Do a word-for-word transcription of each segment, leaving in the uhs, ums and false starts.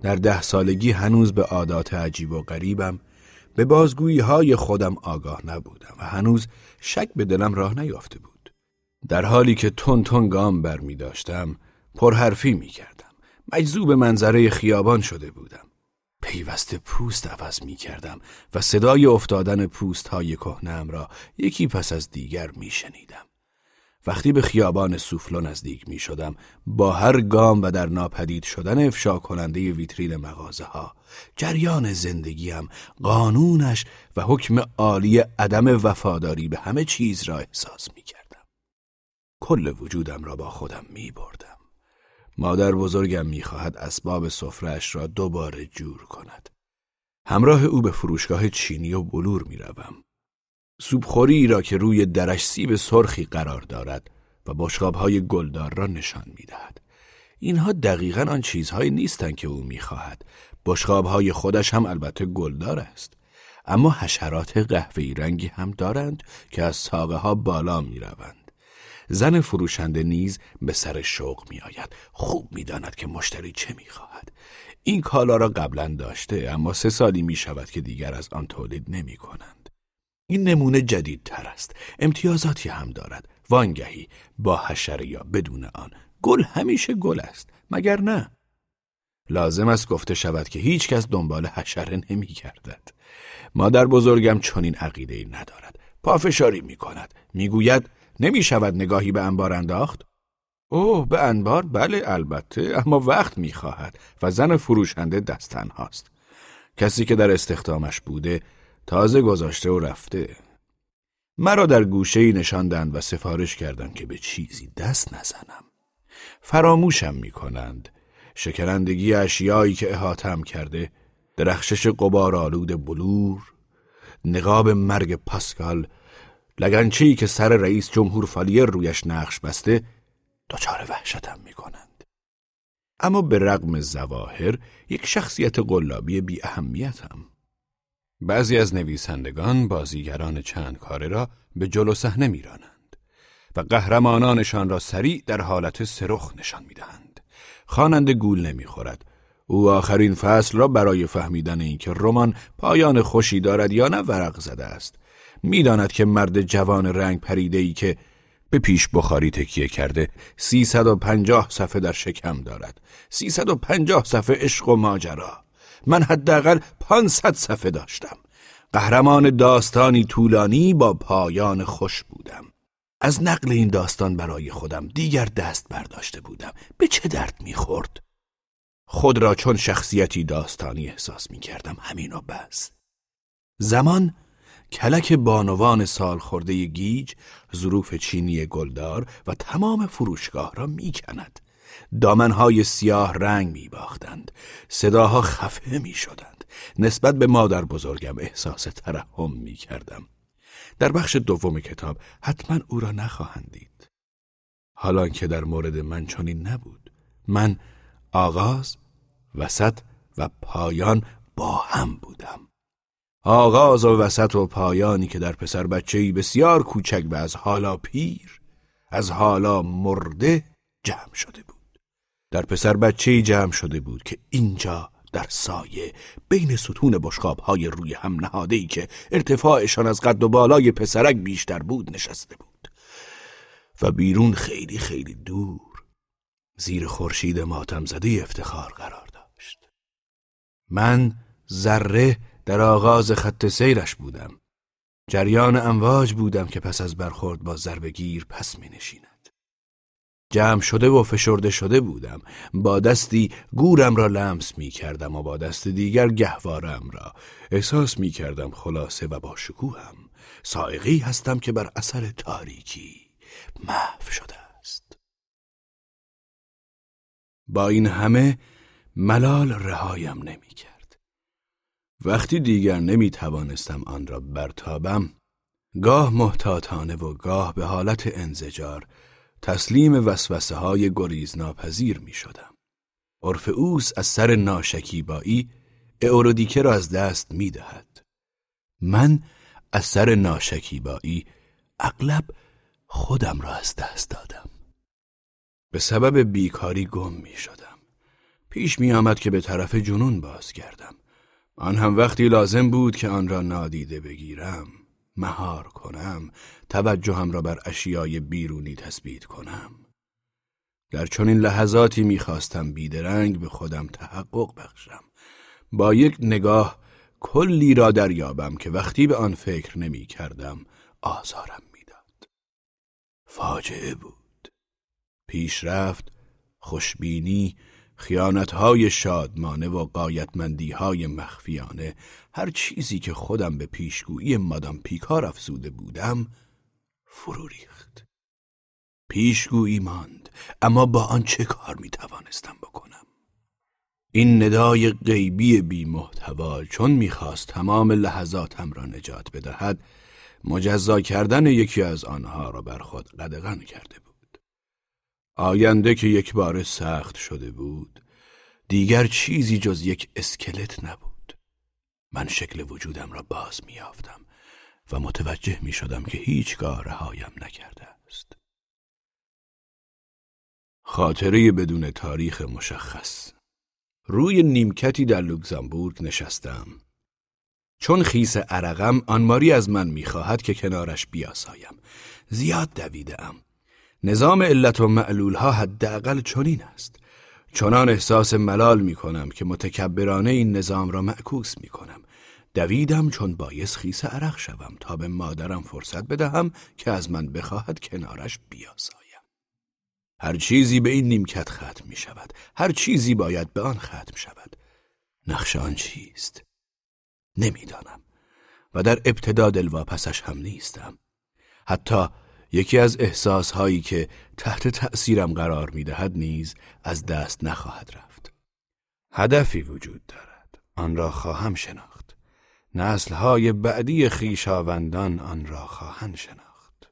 در ده سالگی هنوز به عادات عجیب و غریبم، به بازگویی های خودم آگاه نبودم و هنوز شک به دلم راه نیافته بود. در حالی که تون تون گام بر می داشتم، پرحرفی می کردم. مجذوب منظره خیابان شده بودم. پیوسته پوست عوض می کردم و صدای افتادن پوست های کهنه‌ام را یکی پس از دیگر می شنیدم. وقتی به خیابان سوفلو نزدیک می شدم، با هر گام و در ناپدید شدن افشا کننده ویترین مغازه ها، جریان زندگیم، قانونش و حکم عالی عدم وفاداری به همه چیز را احساس می کردم. کل وجودم را با خودم می بردم. مادر بزرگم می خواهد اسباب سفره‌اش را دوباره جور کند. همراه او به فروشگاه چینی و بلور می روم. سوپخوری را که روی درش سیب سرخی قرار دارد و بشقاب‌های گلدار را نشان می‌دهد. اینها دقیقاً آن چیزهایی نیستند که او می‌خواهد. بشقاب‌های خودش هم البته گلدار است، اما حشرات قهوه‌ای رنگی هم دارند که از ساقه‌ها بالا می‌روند. زن فروشنده نیز به سر شوق می‌آید. خوب می‌داند که مشتری چه می‌خواهد. این کالا را قبلاً داشته، اما سه سالی می‌شود که دیگر از آن تولید نمی‌کنند. این نمونه جدید تر است. امتیازاتی هم دارد. وانگهی با حشره یا بدون آن. گل همیشه گل است، مگر نه؟ لازم است گفته شود که هیچ کس دنبال حشره نمی گردد. مادر بزرگم چنین عقیده‌ای ندارد. پافشاری می کند. می گوید نمی شود نگاهی به انبار انداخت؟ اوه، به انبار؟ بله البته، اما وقت می خواهد و زن فروشنده دست تنهاست. کسی که در استخدامش بوده تازه گذاشته و رفته. مرا در گوشه‌ای نشاندند و سفارش کردند که به چیزی دست نزنم. فراموشم می‌کنند. شکرندگی اشیایی که احاطه‌ام کرده، درخشش غبارآلود بلور، نقاب مرگ پاسکال، لگنچه‌ای که سر رئیس جمهور فالیر رویش نقش بسته، دچار وحشتم می‌کنند. اما به رغم ظواهر یک شخصیت قلابی بی اهمیتم. بعضی از نویسندگان بازیگران چند کاره را به جلو صحنه می‌رانند و قهرمانانشان را سریع در حالت سرخ نشان می‌دهند. خواننده گول نمی‌خورد. او آخرین فصل را برای فهمیدن اینکه رمان پایان خوشی دارد یا نه ورق زده است. می‌داند که مرد جوان رنگ پریده‌ای که به پیش بخاری تکیه کرده سیصد و پنجاه صفحه در شکم دارد. سیصد و پنجاه صفحه عشق و ماجرا. من حداقل پانصد صفحه داشتم. قهرمان داستانی طولانی با پایان خوش بودم. از نقل این داستان برای خودم دیگر دست برداشته بودم. به چه درد می‌خورد؟ خود را چون شخصیتی داستانی احساس می‌کردم، همین و بس. زمان کلک بانوان سال خورده گیج، ظروف چینی گلدار و تمام فروشگاه را می‌کند. دامنهای سیاه رنگ می باختند. صداها خفه می شدند. نسبت به مادر بزرگم احساس ترحم می کردم. در بخش دوم کتاب حتما او را نخواهند دید. حالان که در مورد من چنین نبود. من آغاز، وسط و پایان با هم بودم. آغاز و وسط و پایانی که در پسر بچه‌ای بسیار کوچک و از حالا پیر، از حالا مرده جمع شده بود. در پسر بچه‌ای جمع شده بود که اینجا در سایه بین ستون بشقاب‌های روی هم نهاده‌ای که ارتفاعشان از قد و بالای پسرک بیشتر بود نشسته بود و بیرون خیلی خیلی دور زیر خورشید ماتم زده افتخار قرار داشت. من ذره در آغاز خط سیرش بودم. جریان امواج بودم که پس از برخورد با ضربه‌گیر پس می نشیند. جمع شده و فشرده شده بودم. با دستی گورم را لمس می کردم و با دست دیگر گهوارم را. احساس می کردم خلاصه و با شکوهم سائقی هستم که بر اثر تاریکی محو شده است. با این همه ملال رهایم نمی کرد. وقتی دیگر نمی توانستم آن را برتابم، گاه محتاطانه و گاه به حالت انزجار تسلیم وسوسه های گریز ناپذیر می شدم. اورفئوس از سر ناشکیبایی اورودیکه را از دست می دهد. من از سر ناشکیبایی اغلب خودم را از دست دادم. به سبب بیکاری گم می شدم. پیش می آمد که به طرف جنون بازگردم. آن هم وقتی لازم بود که آن را نادیده بگیرم، مهار کنم، توجهم را بر اشیای بیرونی تثبیت کنم. در چنین لحظاتی می‌خواستم بیدرنگ به خودم تحقق بخشم، با یک نگاه کلی را دریابم که وقتی به آن فکر نمی کردم آزارم میداد. فاجعه بود. پیشرفت، خوشبینی، خیانت‌های شادمانه و غایتمندی‌های مخفیانه، هر چیزی که خودم به پیشگویی مادام پیکار افزوده بودم فرو ریخت. پیشگویی ماند، اما با آن چه کار می توانستم بکنم؟ این ندای غیبی بی محتوا چون می‌خواست تمام لحظاتم را نجات بدهد، مجزا کردن یکی از آنها را بر خود قدغن کرده بود. آینده که یک بار سخت شده بود، دیگر چیزی جز یک اسکلت نبود. من شکل وجودم را باز می‌یافتم و متوجه می‌شدم که هیچگاه رهایم نکرده است. خاطره بدون تاریخ مشخص. روی نیمکتی در لوکزامبورگ نشستم. چون خیس عرقم، آنماری از من می‌خواهد که کنارش بیاسایم. زیاد دویده‌ام. نظام علت و معلولها حداقل چنین است. چنان احساس ملال می‌کنم که متکبرانه این نظام را معکوس می‌کنم. دویدم چون بایس خیس عرق شوم تا به مادرم فرصت بدهم که از من بخواهد کنارش بیاسایم. هر چیزی به این نیمکت ختم می شود. هر چیزی باید به آن ختم شود. نقش آن چیست؟ نمیدانم و در ابتدا دلواپسش هم نیستم. حتی یکی از احساسهایی که تحت تأثیرم قرار می دهد نیز از دست نخواهد رفت. هدفی وجود دارد. آن را خواهم شناخت. نسل‌های بعدی خویشاوندان آن را خواهند شناخت.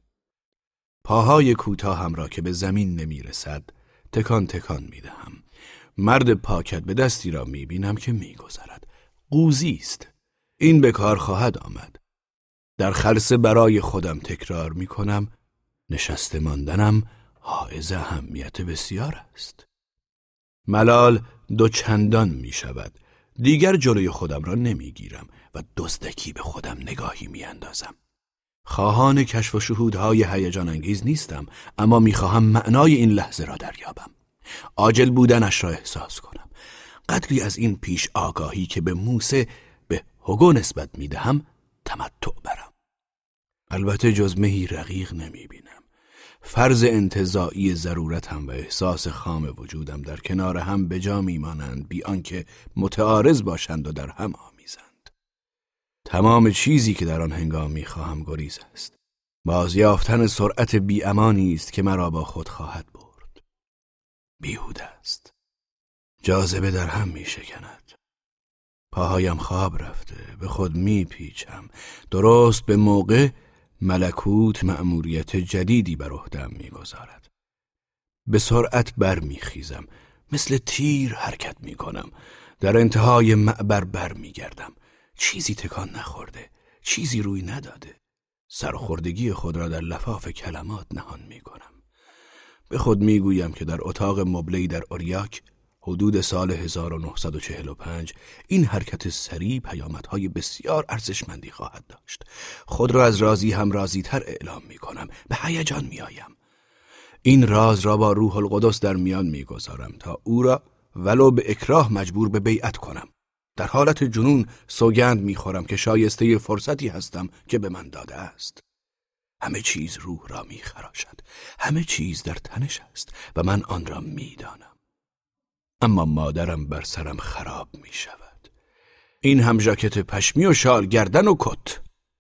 پاهای کوتاهم را که به زمین نمی رسد تکان تکان می دهم. مرد پاکت به دستی را می بینم که می گذرد. قوزی است. این به کار خواهد آمد. در خلسه برای خودم تکرار می کنم نشسته ماندنم حائز اهمیت بسیار است. ملال دو چندان می شود. دیگر جلوی خودم را نمی گیرم و دزدکی به خودم نگاهی می اندازم. خواهان کشف و شهودهای هیجان انگیز نیستم، اما میخواهم معنای این لحظه را دریابم. عاجل بودنش را احساس کنم. قدری از این پیش آگاهی که به موسی به هوگو نسبت میدهم تمتع برم. البته جز مهی رقیق نمیبینم. فرض انتزاعی ضرورتم و احساس خام وجودم در کنار هم به جا میمانند بی آنکه متعارض باشند و در هم آمیزند. تمام چیزی که در آن هنگام می‌خواهم گریز است. بازیافتن سرعت بی‌امانی است که مرا با خود خواهد برد. بیهوده است. جاذبه در هم می‌شکند. پاهایم خواب رفته، به خود می‌پیچم. درست به موقع ملکوت مأموریت جدیدی بر عهده‌ام می‌گذارد. به سرعت برمیخیزم. مثل تیر حرکت می‌کنم. در انتهای معبر برمیگردم. چیزی تکان نخورده، چیزی روی نداده. سرخوردگی خود را در لفاف کلمات نهان می کنم. به خود می گویم که در اتاق مبله‌ای در اوریاک حدود سال هزار و نهصد و چهل و پنج این حرکت سریع پیامدهای بسیار ارزشمندی خواهد داشت. خود را از رازی هم رازی تر اعلام می کنم. به هیجان می آیم. این راز را با روح القدس در میان می گذارم تا او را ولو به اکراه مجبور به بیعت کنم. در حالت جنون سوگند می‌خورم که شایسته فرصتی هستم که به من داده است. همه چیز روح را می‌خراشد. همه چیز در تنش است و من آن را می‌دانم. اما مادرم بر سرم خراب می‌شود. این هم ژاکت پشمی و شال گردن و کت.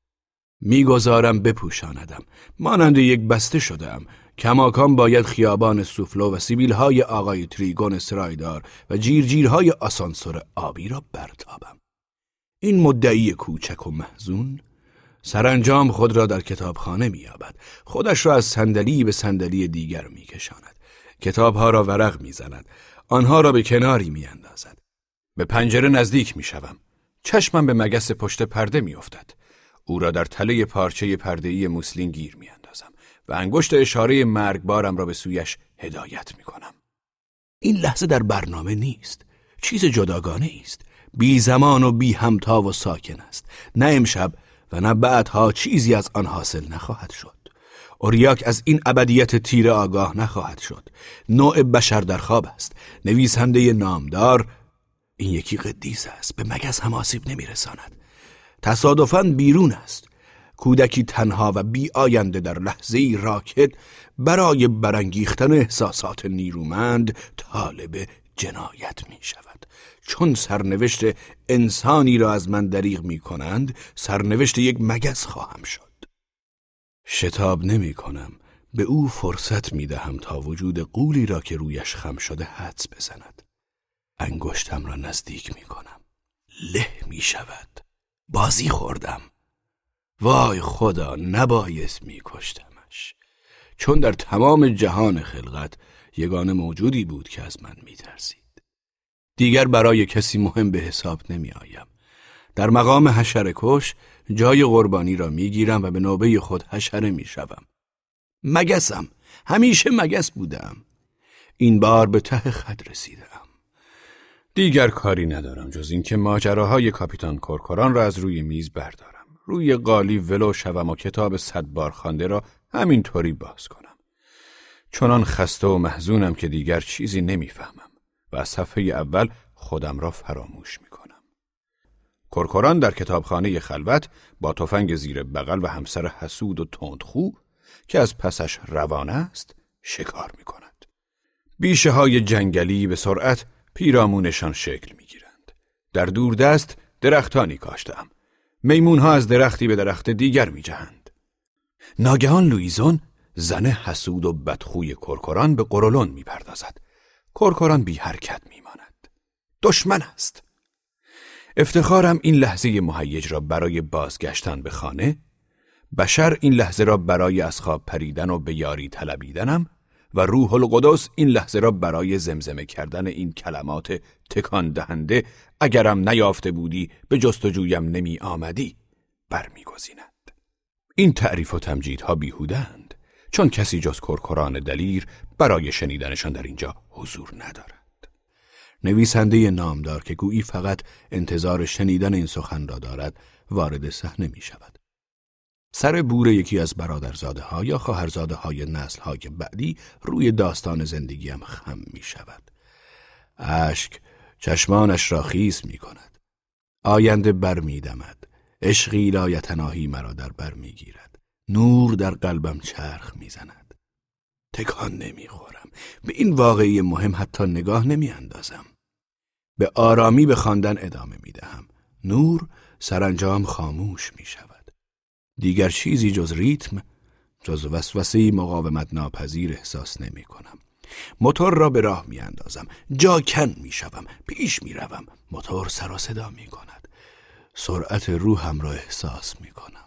می‌گذارم بپوشاندم. مانند یک بسته شدم. کماکان باید خیابان سوفلو و سیبیل‌های آقای تریگون سرایدار و جیرجیرهای آسانسور آبی را برتابم. این مدعی کوچک و محزون سرانجام خود را در کتابخانه می‌یابد. خودش را از صندلی به صندلی دیگر می‌کشاند. کتاب‌ها را ورق می‌زند. آنها را به کناری می‌اندازد. به پنجره نزدیک می‌شوم. چشمم به مگس پشت پرده می‌افتد. او را در تله پارچه پرده‌ای موسلین گیر می‌اندازم و انگشت اشاره مرگبارم را به سویش هدایت می کنم. این لحظه در برنامه نیست. چیز جداگانه است، بی زمان و بی همتا و ساکن است. نه امشب و نه بعدها چیزی از آن حاصل نخواهد شد. اوریاک از این ابدیت تیره آگاه نخواهد شد. نوع بشر در خواب است. نویسنده نامدار، این یکی قدیس است، به مگس هم آسیب نمیرساند. تصادفاً بیرون است. کودکی تنها و بی آینده در لحظه‌ای راکد برای برانگیختن احساسات نیرومند طالب جنایت می شود. چون سرنوشت انسانی را از من دریغ می کنند، سرنوشت یک مگس خواهم شد. شتاب نمی کنم. به او فرصت می دهم تا وجود غولی را که رویش خم شده حدس بزند. انگشتم را نزدیک می کنم. له می شود. بازی خوردم. وای خدا، نبایست می کشتمش. چون در تمام جهان خلقت یگانه موجودی بود که از من می ترسید. دیگر برای کسی مهم به حساب نمی آیم. در مقام حشره کش جای قربانی را می گیرم و به نوبه خود حشره می شوم. مگسم. همیشه مگس بودم. این بار به ته خط رسیدم. دیگر کاری ندارم جز این که ماجراهای کاپیتان کورکوران را از روی میز بردارم. روی قالی ولو شوم و کتاب صد بار خوانده را همینطوری باز کنم. چنان خسته و محزونم که دیگر چیزی نمیفهمم و از صفحه اول خودم را فراموش میکنم. کورکوران در کتابخانه خلوت با تفنگ زیر بغل و همسر حسود و تندخو که از پسش روانه است شکار میکند. بیشه های جنگلی به سرعت پیرامونشان شکل میگیرند. در دوردست درختانی کاشتم. میمون ها از درختی به درخت دیگر می جهند. ناگهان لویزون، زن حسود و بدخوی کورکوران، به قرولون می پردازد. کورکوران بی حرکت می ماند. دشمن است. افتخارم این لحظه مهیج را برای بازگشتن به خانه، بشر این لحظه را برای از خواب پریدن و به یاری طلبیدنم و روح القدس این لحظه را برای زمزمه کردن این کلمات تکان دهنده اگرم نیافته بودی به جستجویم نمی آمدی برمیگزیند. این تعریف و تمجیدها بیهودند، چون کسی جز کورکوران دلیر برای شنیدنشان در اینجا حضور ندارد. نویسنده نامدار که گویی فقط انتظار شنیدن این سخن را دارد وارد صحنه می شود. سر بور یکی از برادرزاده ها یا خواهرزاده های نسل های بعدی روی داستان زندگیم خم می شود. اشک چشمانش را خیس می کند. آینده بر می دمد. عشقی لایتناهی مرا در بر می گیرد. نور در قلبم چرخ می زند. تکان نمی خورم. به این واقعی مهم حتی نگاه نمی اندازم. به آرامی به خواندن ادامه می دهم. نور سرانجام خاموش می شود. دیگر چیزی جز ریتم، جز وسوسه‌ای مقاومت ناپذیر احساس نمی کنم. موتور را به راه می اندازم. جا کن می شوم. پیش می روم. موتور سر و صدا می کند. سرعت روحم را احساس می کنم.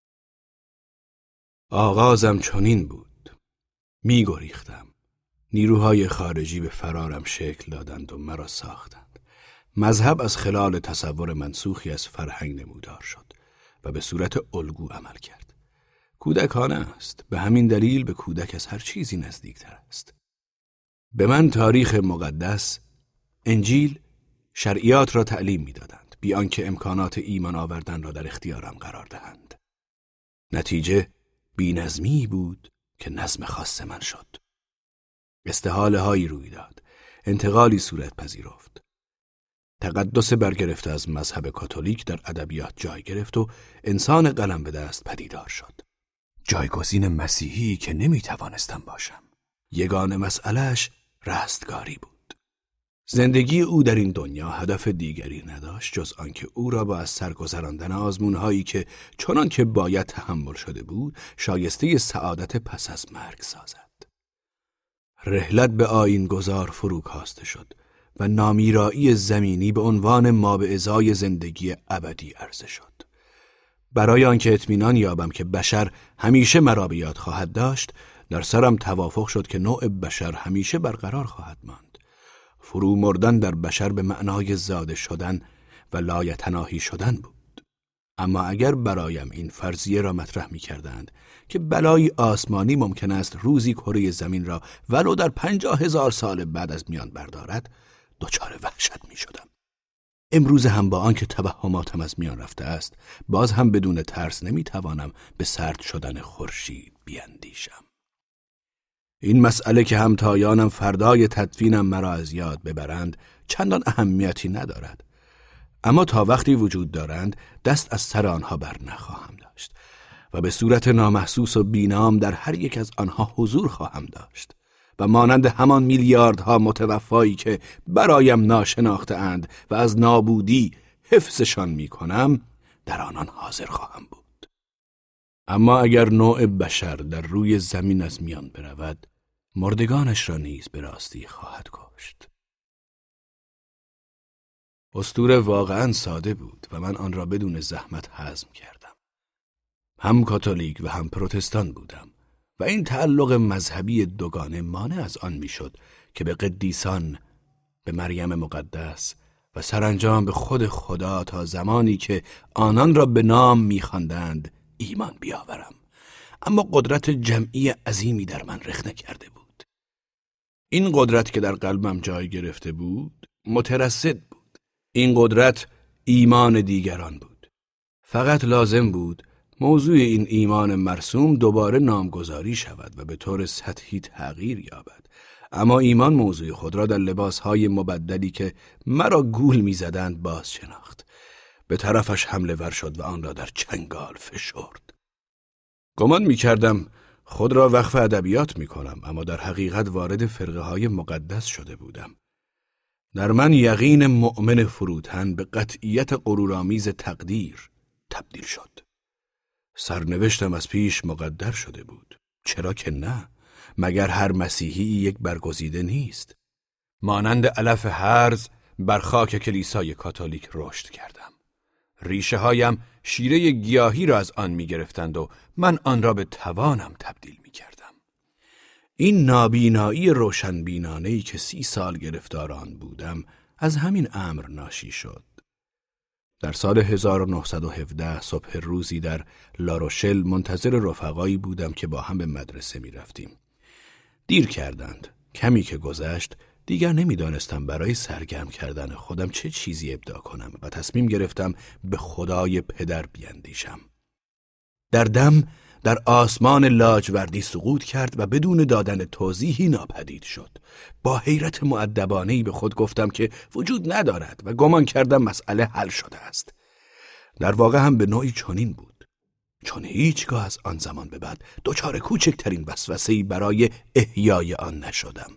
آغازم چنین بود. می گریختم. نیروهای خارجی به فرارم شکل دادند و مرا ساختند. مذهب از خلال تصور منسوخی از فرهنگ نمودار شد و به صورت الگو عمل کرد. کودکانه است. به همین دلیل به کودک از هر چیزی نزدیکتر است. به من تاریخ مقدس، انجیل، شرعیات را تعلیم می دادند، بی آنکه امکانات ایمان آوردن را در اختیارم قرار دهند. نتیجه بی‌نظمی بود که نظم خاص من شد. استحاله هایی روی داد. انتقالی صورت پذیرفت. تقدس برگرفته از مذهب کاتولیک در ادبیات جای گرفت و انسان قلم به دست پدیدار شد. جایگزین مسیحی که نمی توانستم باشم. یگانه مسئلهش رستگاری بود. زندگی او در این دنیا هدف دیگری نداشت جز آنکه او را با از سر گذراندن آزمونهایی که چنان که باید تحمل شده بود شایسته سعادت پس از مرگ سازد. رحلت به آیین گذار فرو کاسته شد و نامیرایی زمینی به عنوان ما به ازای زندگی ابدی عرضه شد. برای آنکه اطمینان یابم که بشر همیشه مرا به یاد خواهد داشت، در سرم توافق شد که نوع بشر همیشه برقرار خواهد ماند. فرو مردن در بشر به معنای زاده شدن و لایتناهی شدن بود. اما اگر برایم این فرضیه را مطرح می کردند که بلایی آسمانی ممکن است روزی کره زمین را ولو در پنجاه هزار سال بعد از میان بردارد، دچار وحشت می شدم. امروز هم با آنکه توهماتم از میان رفته است، باز هم بدون ترس نمی توانم به سرد شدن خورشید بیندیشم. این مسئله که همتایانم فردای تدفینم مرا از یاد ببرند چندان اهمیتی ندارد، اما تا وقتی وجود دارند دست از سر آنها بر نخواهم داشت و به صورت نامحسوس و بینام در هر یک از آنها حضور خواهم داشت و مانند همان میلیاردها متوفایی که برایم ناشناخته اند و از نابودی حفظشان می کنم در آنان حاضر خواهم بود. اما اگر نوع بشر در روی زمین از میان برود، مردگانش را نیز به راستی خواهد کشت. اسطوره واقعاً ساده بود و من آن را بدون زحمت هضم کردم. هم کاتولیک و هم پروتستان بودم و این تعلق مذهبی دوگانه مانع از آن میشد که به قدیسان، به مریم مقدس و سرانجام به خود خدا تا زمانی که آنان را به نام می‌خواندند ایمان بیاورم. اما قدرت جمعی عظیمی در من رخنه کرده بود. این قدرت که در قلبم جای گرفته بود مترصد بود. این قدرت ایمان دیگران بود. فقط لازم بود موضوع این ایمان مرسوم دوباره نامگذاری شود و به طور سطحی تغییر یابد. اما ایمان موضوع خود را در لباسهای مبدلی که مرا گول می‌زدند باز شناخت. به طرفش حمله ور شد و آن را در چنگال فشرد. گمان می‌کردم خود را وقف ادبیات می‌کنم، اما در حقیقت وارد فرقه‌های مقدس شده بودم. در من یقین مؤمن فروتن به قطعیت غرورآمیز تقدیر تبدیل شد. سرنوشتم از پیش مقدر شده بود. چرا که نه؟ مگر هر مسیحی یک برگزیده نیست؟ مانند علف هرز بر خاک کلیسای کاتولیک رشد کردم. ریشه هایم شیره گیاهی را از آن می گرفتند و من آن را به توانم تبدیل می کردم. این نابینایی روشنبینانه‌ای که سی سال گرفتار آن بودم از همین امر ناشی شد. در سال هزار و نهصد و هفده صبح روزی در لاروشل منتظر رفقایی بودم که با هم به مدرسه می رفتیم. دیر کردند. کمی که گذشت دیگر نمی دانستم برای سرگرم کردن خودم چه چیزی ابداع کنم و تصمیم گرفتم به خدای پدر بیندیشم. در دم در آسمان لاجوردی سقوط کرد و بدون دادن توضیحی ناپدید شد. با حیرت مؤدبانه‌ای به خود گفتم که وجود ندارد و گمان کردم مسئله حل شده است. در واقع هم به نوعی چنین بود، چون هیچگاه از آن زمان به بعد دچار کوچکترین وسوسه‌ای برای احیای آن نشدم.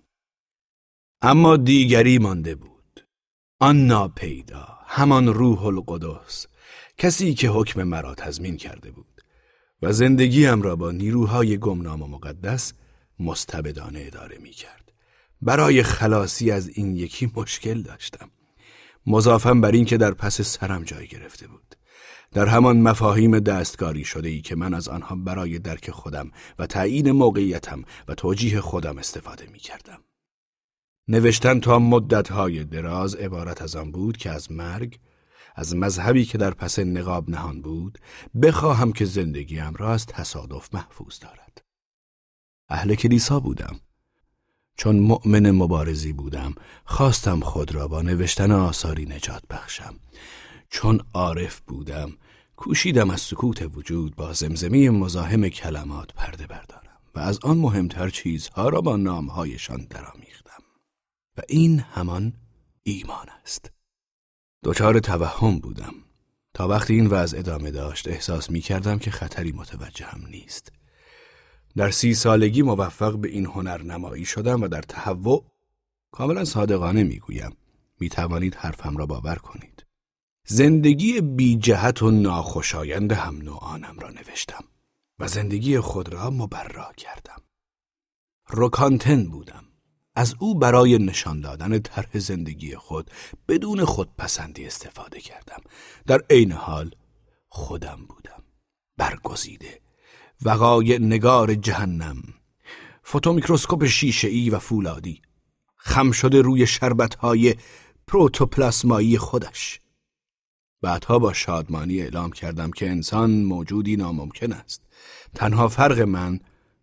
اما دیگری مانده بود، آن ناپیدا، همان روح القدس، کسی که حکم مرا تضمین کرده بود و زندگیم را با نیروهای گمنام و مقدس مستبدانه اداره می کرد. برای خلاصی از این یکی مشکل داشتم، مضافاً بر این که در پس سرم جای گرفته بود، در همان مفاهیم دستکاری شده ای که من از آنها برای درک خودم و تعیین موقعیتم و توجیه خودم استفاده می کردم. نوشتن تا مدتهای دراز عبارت از آن بود که از مرگ، از مذهبی که در پس نقاب نهان بود، بخواهم که زندگیم را از تصادف محفوظ دارد. اهل کلیسا بودم. چون مؤمن مبارزی بودم، خواستم خود را با نوشتن آثاری نجات بخشم. چون عارف بودم، کوشیدم از سکوت وجود با زمزمه مزاحم کلمات پرده بردارم و از آن مهمتر چیزها را با نامهایشان درآمیختم. و این همان ایمان است. دچار توهم بودم. تا وقتی این وضع ادامه داشت احساس می کردم که خطری متوجهم نیست. در سی سالگی موفق به این هنر نمایی شدم و در تهوع، کاملا صادقانه می گویم، می توانید حرفم را باور کنید، زندگی بی جهت و ناخوشایند هم نوعانم را نوشتم و زندگی خود را مبرا کردم. روکانتن بودم. از او برای نشان دادن طرح زندگی خود بدون خودپسندی استفاده کردم. در عین حال خودم بودم، برگزیده، وقایع نگار جهنم، فوتومیکروسکوپ شیشه‌ای و فولادی، خم شده روی شربت‌های پروتوپلاسمایی خودش. بعدها با شادمانی اعلام کردم که انسان موجودی ناممکن است. تنها فرق من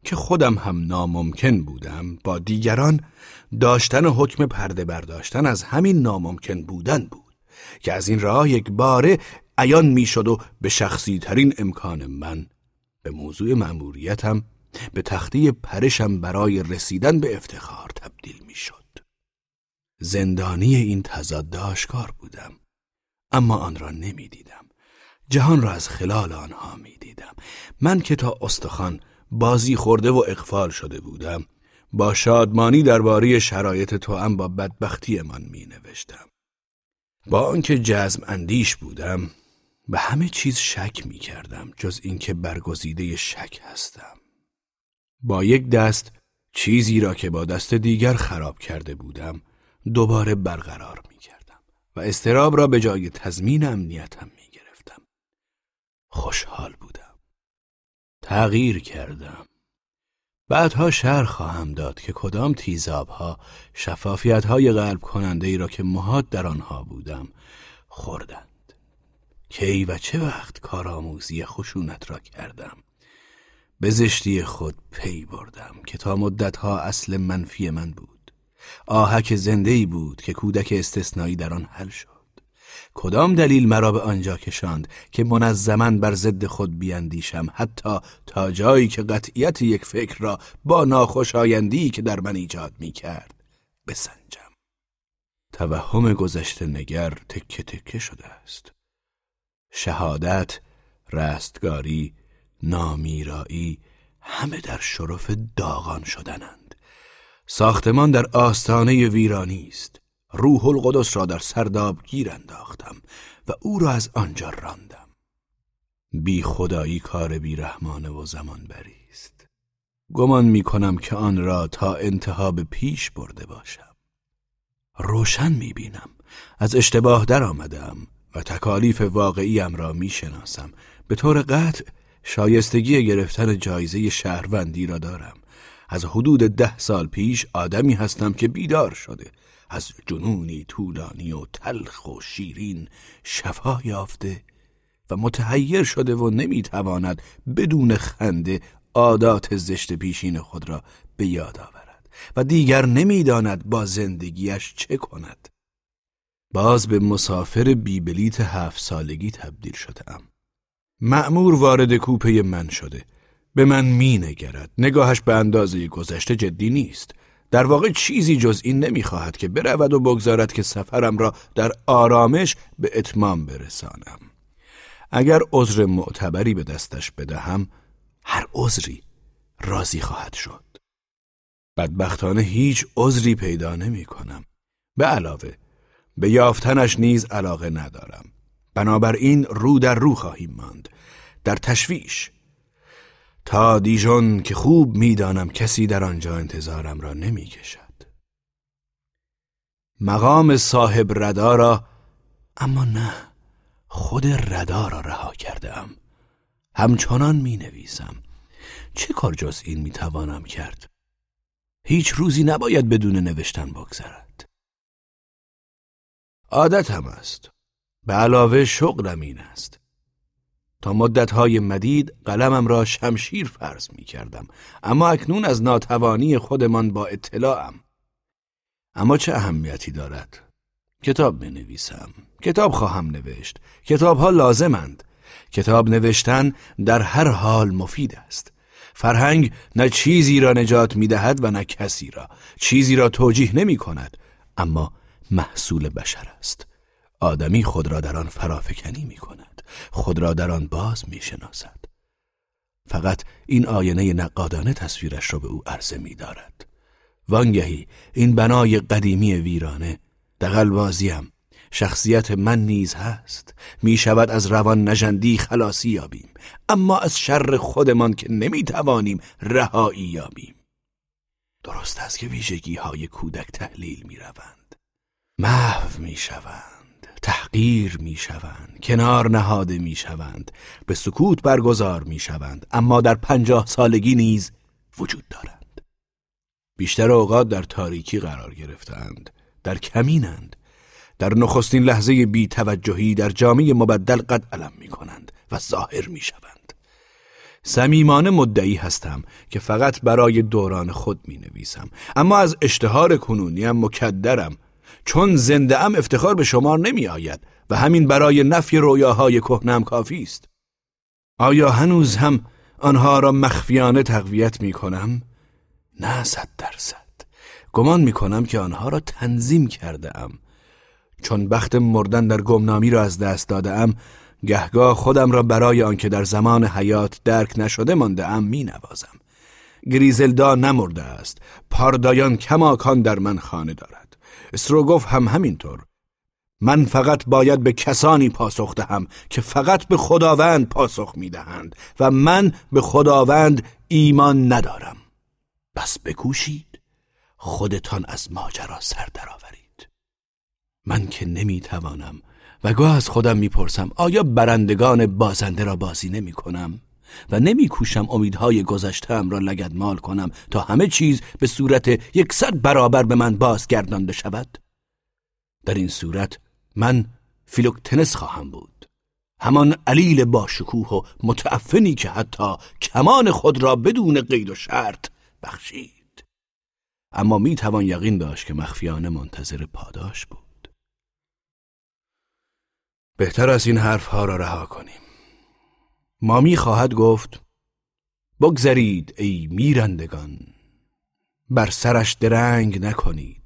که خودم هم ناممکن بودم، با دیگران داشتن حکم پرده برداشتن از همین ناممکن بودن بود که از این راه یک باره عیان می شد و به شخصی ترین امکان من، به موضوع مأموریتم، به تخته پرشم برای رسیدن به افتخار تبدیل می شد. زندانی این تضاد آشکار بودم، اما آن را نمی دیدم. جهان را از خلال آنها می دیدم. من که تا استخوان بازی خورده و اغفال شده بودم، با شادمانی درباره شرایط توأم با بدبختی من می نوشتم. با آنکه جزم اندیش بودم، به همه چیز شک می کردم جز اینکه برگزیده شک هستم. با یک دست چیزی را که با دست دیگر خراب کرده بودم دوباره برقرار می کردم و اضطراب را به جای تضمین امنیتم می گرفتم. خوشحال بودم. تغییر کردم. بعدها شرح خواهم داد که کدام تیزابها شفافیت‌های قلب کننده ای را که محاط در آنها بودم خوردند. کی و چه وقت کارآموزی خشونت را کردم. به زشتی خود پی بردم که تا مدتها اصل منفی من بود. آهک زنده‌ای بود که کودک استثنایی در آن حل شد. کدام دلیل مرا به آنجا کشاند که منظماً بر ضد خود بیاندیشم، حتی تا جایی که قطعیت یک فکر را با ناخوشایندی که در من ایجاد می کرد بسنجم. توهم گذشته نگر تکه تکه شده است. شهادت، رستگاری، نامیرایی همه در شرف داغان شدنند. ساختمان در آستانه ویرانی است. روح القدس را در سرداب گیر انداختم و او را از آنجا راندم. بی خدایی کار بی رحمانه و زمان بری است. گمان می کنم که آن را تا انتها به پیش برده باشم. روشن می بینم. از اشتباه در آمدم و تکالیف واقعیم را می شناسم. به طور قطع شایستگی گرفتن جایزه شهروندی را دارم. از حدود ده سال پیش آدمی هستم که بیدار شده، از جنونی طولانی و تلخ و شیرین شفا یافته و متحیر شده و نمیتواند بدون خنده عادات زشت پیشین خود را به یاد آورد و دیگر نمیداند با زندگیش چه کند. باز به مسافر بیبلیت هفت سالگی تبدیل شدم. مأمور وارد کوپه من شده. به من می نگرد. نگاهش به اندازه گذشته جدی نیست. در واقع چیزی جز این نمیخواهد که برود و بگذارد که سفرم را در آرامش به اتمام برسانم. اگر عذر معتبری به دستش بدهم، هر عذری راضی خواهد شد. بدبختانه هیچ عذری پیدا نمی کنم. به علاوه به یافتنش نیز علاقه ندارم. بنابراین رو در رو خواهیم ماند، در تشویش، تا دیژون که خوب میدانم کسی در آنجا انتظارم را نمی کشد. مقام صاحب ردا را، اما نه، خود ردا را رها کردم. همچنان می نویسم. چه کار جز این می توانم کرد؟ هیچ روزی نباید بدون نوشتن بگذرد. عادتم است. به علاوه شغلم این است. تا مدتهای مدید قلمم را شمشیر فرض می کردم، اما اکنون از ناتوانی خودمان با اطلاعم. اما چه اهمیتی دارد؟ کتاب می نویسم. کتاب خواهم نوشت. کتاب ها لازمند. کتاب نوشتن در هر حال مفید است. فرهنگ نه چیزی را نجات می دهد و نه کسی را. چیزی را توجیه نمی کند، اما محصول بشر است. آدمی خود را در آن فرافکنی می کند. خود را در آن باز می شناسد. فقط این آینه نقادانه تصویرش را به او عرضه می دارد. وانگهی این بنای قدیمی ویرانه، دغل‌بازیم، شخصیت من نیز هست. می شود از روان نژندی خلاصی یابیم، اما از شر خودمان که نمی توانیم رهایی یابیم. درست است که ویژگی های کودک تحلیل می روند، محو می شوند، تحقیر می شوند، کنار نهاده می شوند، به سکوت برگزار می شوند، اما در پنجاه سالگی نیز وجود دارند. بیشتر اوقات در تاریکی قرار گرفتند، در کمینند، در نخستین لحظه بی توجهی در جامعه مبدل قد علم می کنند و ظاهر می شوند. صمیمانه مدعی هستم که فقط برای دوران خود می نویسم، اما از اشتهار کنونیم مکدرم، چون زنده ام افتخار به شمار نمی آید و همین برای نفی رویاهای کهنه‌ام کافی است. آیا هنوز هم آنها را مخفیانه تقویت می کنم؟ نه، صد درصد. گمان می کنم که آنها را تنظیم کرده ام. چون بخت مردن در گمنامی را از دست داده ام، گهگاه خودم را برای آنکه در زمان حیات درک نشده مانده ام می نوازم. گریزلدا نمرده است، پاردایان کماکان در من خانه دارد، استروگوف هم همینطور. من فقط باید به کسانی پاسخ دهم که فقط به خداوند پاسخ می دهند و من به خداوند ایمان ندارم. بس بکوشید خودتان از ماجرا سر درآورید. من که نمی توانم و گاه از خودم می پرسم آیا برندگان بازنده را بازی نمی کنم و نمی کوشم امیدهای گذشته‌ام را لگدمال کنم تا همه چیز به صورت یکصد برابر به من بازگردانده شود؟ در این صورت من فیلوکتنس خواهم بود، همان علیل باشکوه و متعفنی که حتی کمان خود را بدون قید و شرط بخشید. اما می توان یقین داشت که مخفیانه منتظر پاداش بود. بهتر است این حرفها را رها کنیم. مامی خواهد گفت بگذرید ای میرندگان، بر سرش درنگ نکنید.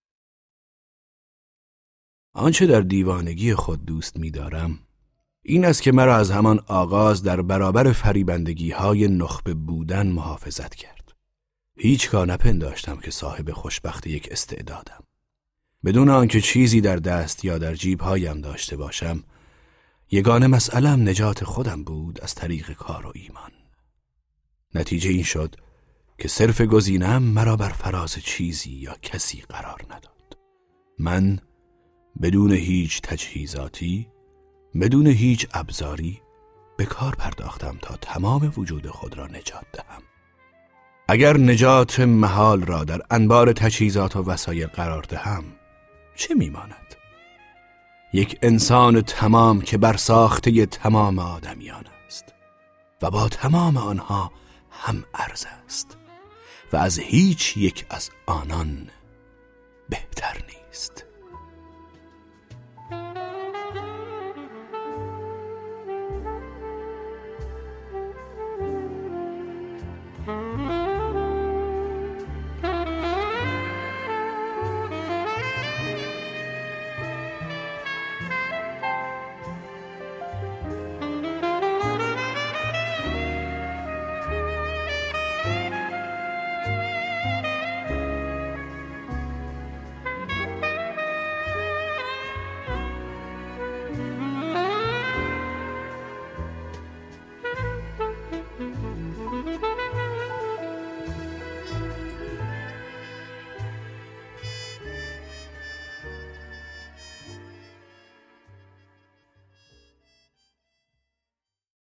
آنچه در دیوانگی خود دوست می‌دارم این است که مرا از همان آغاز در برابر فریبندگی های نخبه بودن محافظت کرد. هیچگاه نپنداشتم که صاحب خوشبخت یک استعدادم. بدون آنکه چیزی در دست یا در جیبهایم داشته باشم، یگانه مسئله‌ام نجات خودم بود از طریق کار و ایمان. نتیجه این شد که صرف گزینه‌ام مرا بر فراز چیزی یا کسی قرار نداد. من بدون هیچ تجهیزاتی، بدون هیچ ابزاری به کار پرداختم تا تمام وجود خود را نجات دهم. اگر نجات محال را در انبار تجهیزات و وسایل قرار دهم، چه میماند؟ یک انسان تمام که برساخته تمام آدمیان است و با تمام آنها هم ارز است و از هیچ یک از آنان بهتر نیست.